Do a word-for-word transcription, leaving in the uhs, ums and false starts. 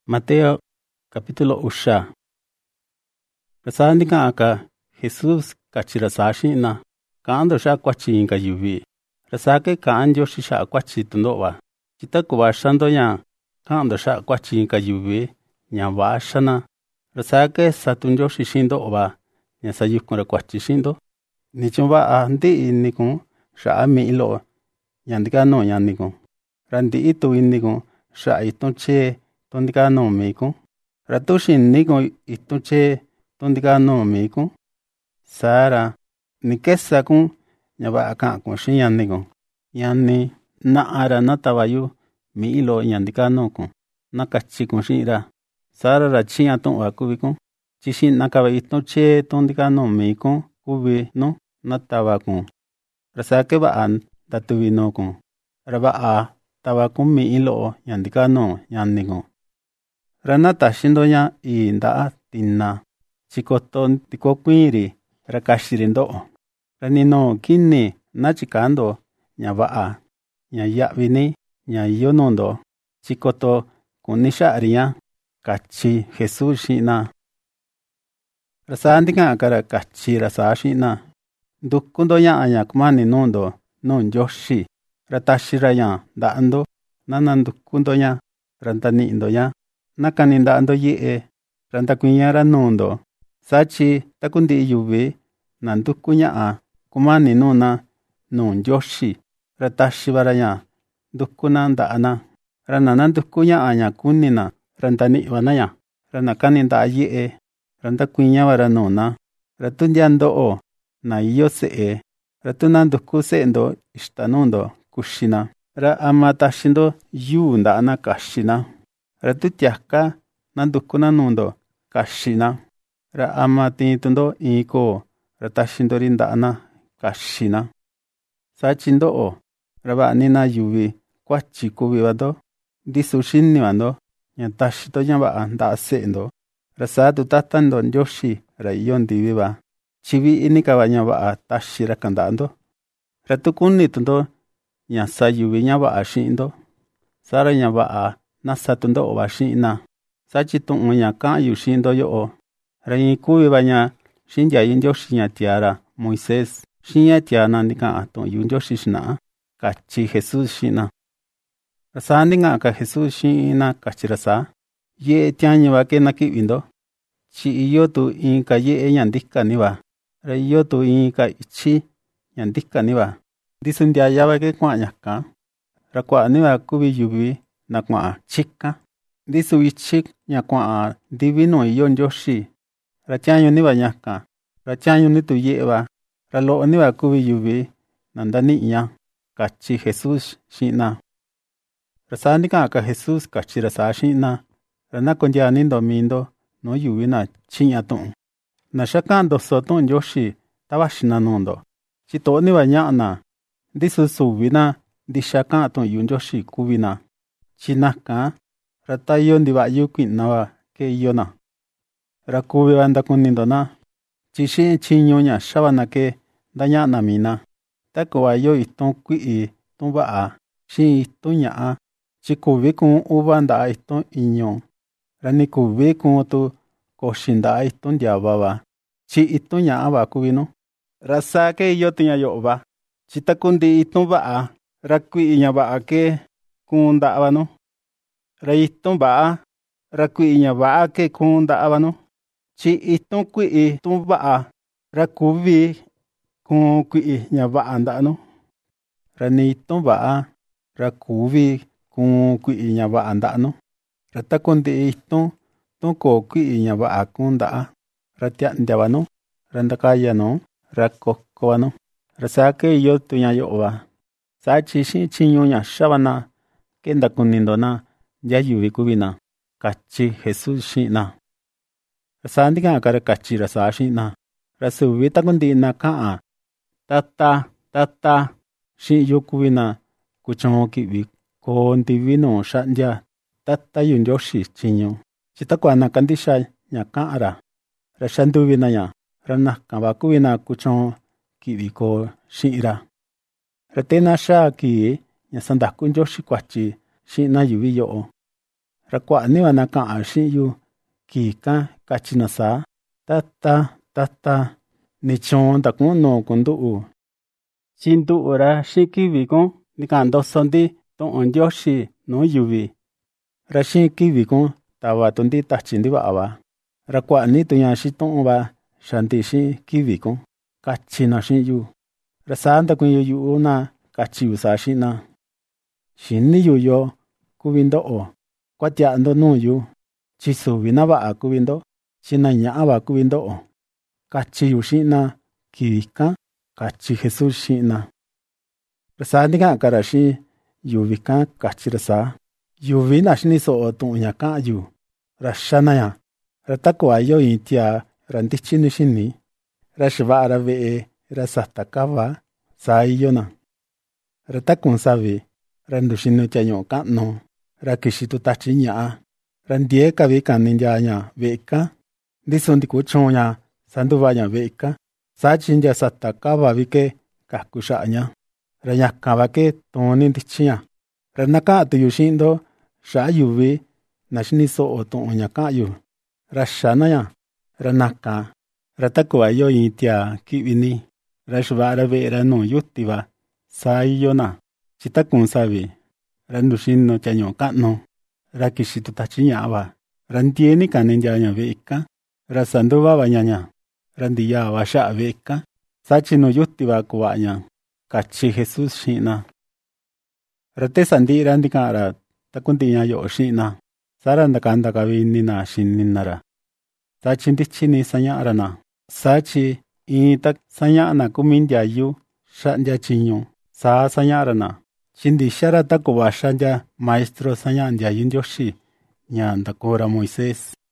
Mateo capítulo usha. Rasandi ka aka Jesus kachira sashina kaando sha kwachi inka yuvi. Rasake kaanjo shisha kwachi tundowa. Chita kuwashando ya kaando sha kwachi inka yuvi nya washana. Rasake satunjo shishindo oba nya sayukura kwachi shindo. Nichumba a ndi inikun sha miilo nyandika no nyanikun. Randi itu inikun sha itunche tondika no meikun. Ratushin nikun itunche tondika no meikun. Sara nikesa kun nyaba akan kun shin nikun. Yani na ara na tabayu miilo nyandika no kun. Nakachi kun shinra. Sara ra chiya tun wa kubikun. Chishin nakaba itunche tondika no meikun kubi no nataba kun. Rasake ba an datubi no kun. Raba a taba kun miilo nyandika no nyanikun. Ranata shindonya i ndaa tina. Chikoto tiko kuiri rakashirindo. Ranino kini nachikando nyabaa. Nyayabini nyayonondo. Chikoto kunisharia kachi Jesus shina. Rasandika akara kachi rasa shina. Dukundo ya anya kumani nondo non yoshi. Ratashira ya daando. Nanandukundo ya rantanindo ya. Nakaninda ando yee. Rantakunyara nondo. Sachi takundi yuvi. Nandukunya a. Kumani nona. Non yoshi. Ratashibara ya. Dukuna ndaana. Rananandukunya anya kunina. Rantani wanaya. Ranakaninda yee. Rantakunya wara nona. Ratundiando o. Na iyo see. Ratunanduku seendo ishtanundo kushina. Ra amatashindo yu ndaana kashina. Ratutiaka nandukuna nundo kashina. Ra amatitundo iko ratashindori ndaana kashina. Sachindo o. Raba nina yuvi kwachi kubi wado. Disu shinni wando. Nyatashito nyaba nda seendo. Rasadu tatando yoshi ra iyon diviva. Chivi inikaba nyaba tashira kandando. Ratukuni tundo nyasa yuvi nyaba shindo. Sara nyaba nasatundo oba shina. Sachitun unya kan yu shindo yo o. Rayin kubi banya shinja yinjo shinya tiara Moises. Shinya tiana nika atun yunjo shishna. Kachi Jesus shina. Rasandi nga ka Jesus shina kachirasa. Ye tianyi wake nakibindo. Chi iyo tu inka ye nyandika niwa. Rayo tu inka ichi nyandika niwa. Disundia yawake kwa nyaka. Rakwa niwa kubi yubi. Na kwa chika. Disu ichik nya kwa divino yon yoshi. Rachanyo niwa nyaka. Rachanyo ni tu yeba. Ralo niwa kubi yubi. Nandani iya. Kachi Jesus shina. Rasandika ka Jesus kachi rasa shina. Rana kondia nindo mindo. No yubi na chinya tun. Na shakando sotun yoshi. Tabashina nondo. Chito niwa nyana. Disu subina. Dishaka tun yun yoshi kubina. Chinaka ratayo ndiba yuki nawa ke yona. Rakubi banda kunindona. Chishi chinyonya shabana ke danya namina. Takuwa yo itun kui tumba a. Shi itunya a. Chikubi kun ubanda itun inyon. Ranikubi kun tu koshinda itun diababa. Chi itunya aba kubino. Rasa ke yotinya yoba. Chitakundi itun ba a. Rakui inya ba a ke. Kunda abano. Raiton ba rakui inya ba ke kunda abano. Chi iton kui tumba rakubi kun kui nya ba andano. Raniton ba rakubi kun kui nya ba andano. Ratakonde iton tonko kui nya ba kunda. Ratia ndabano. Randakaya no. Rakokowano. Rasake yo tunya yoba. Sachi shin chinyonya shabana. Kenda kunindona ya yuvi kubina. Kachi Jesus shina. Rasandika akara kachi rasa shina. Rasubi takundina kaa. Tata, tata. Shin yu kubina. Kuchon kibi. Kondi vino shandya. Tata yun yoshi chinyo. Chitakwa nakandisha nyakaara. Rashandubina ya. Rana kaba kubina kuchon kibi ko shira. Ratena sha ki. Nyasandakun yoshi kwachi. Shina yuvi yo. ra kua'a ni va naka'an xi'in yu kii kan katyi na saa: Tata, tata, ni choon ndaku'un nuu kun ndu'u. Tyi ndu'u ra xi'in kivi kun nika'an ndoso ndi tu'un Ndioxi nuu yuvi. Ra xi'in kivi kun tava tu ndi tatyi ndiva'a va. Ra kua'a ni tu ña xitu'un va xa ndi xi'in kivi kun, katyi na xi'in yu. Ra saa ndakuiñu yu'u na katyi yu saa xi'in na: Xini yu yo kuvi ndo'o. Kuatia'a ndo nuu yu, tyi suvi na va'a kuvi ndo, tyi na ña'a va kuvi ndo'o. Katyi yu xi'in na kivi kan, katyi Jesús xi'in na. Ra saa ndika'an ka ra xi'in yuvi kan, katyi ra saa: Yuvi na xini so'o tu'un ña ka'an yu, ra xa na ña. Ra taku'va iyo iin tiaa ra ndityi ni xini, ra xava'a ra ve'e ra sata kava, saa iyo na. Ra takuun savi, ra nduxinu tyañu'u ka'nu, ra kixi tu tatyi ña'a, ra ndiee ka vi kani nyaa ña ve'e kan, ndiso ndi kuchuun ña sanduva'a ña ve'e kan. Saa tyi nya sata kava vi ke kaku xa'a ña, ra ñakan va ke tuun ni ndityi ña. Ra naka'an tu yu xi'in ndo xa'a yuvi na xini so'o tu'un ña ka'an yu, ra xa na ña. Ra nakan, ra taku'va iyo iin tiaa ki'vi ni, ra xava'a ra ve'e ra nuu yuti va, saa iyo na. Tyi takuun savi, ra nduxinu tyañu'u ka'nu, ra kixi tu tatyi ña'a va, ra ndiee ni kani nyaa ña ve'e kan, ra sanduva'a va ña ña, ra ndiyaa va xa'a ve'e kan. Saa tyi nuu yuti va kuva'a ña, katyi Jesús xi'in na. Ra te sandi'i ra ndika'an ra takundi'i ña yo'o xi'in na, saa ra ndakanda ka vi ini na xini na ra. Saa tyi ndityi ni saña'a ra na. Saa tyi iin ta saña'a na kumi ndyayu xa'ndia tyiñu, saa saña'a ra na. Tyi ndixa ra taku'va xa'ndia maestro saña'a ndyayu Ndioxi ña ndakuu ra Moisés.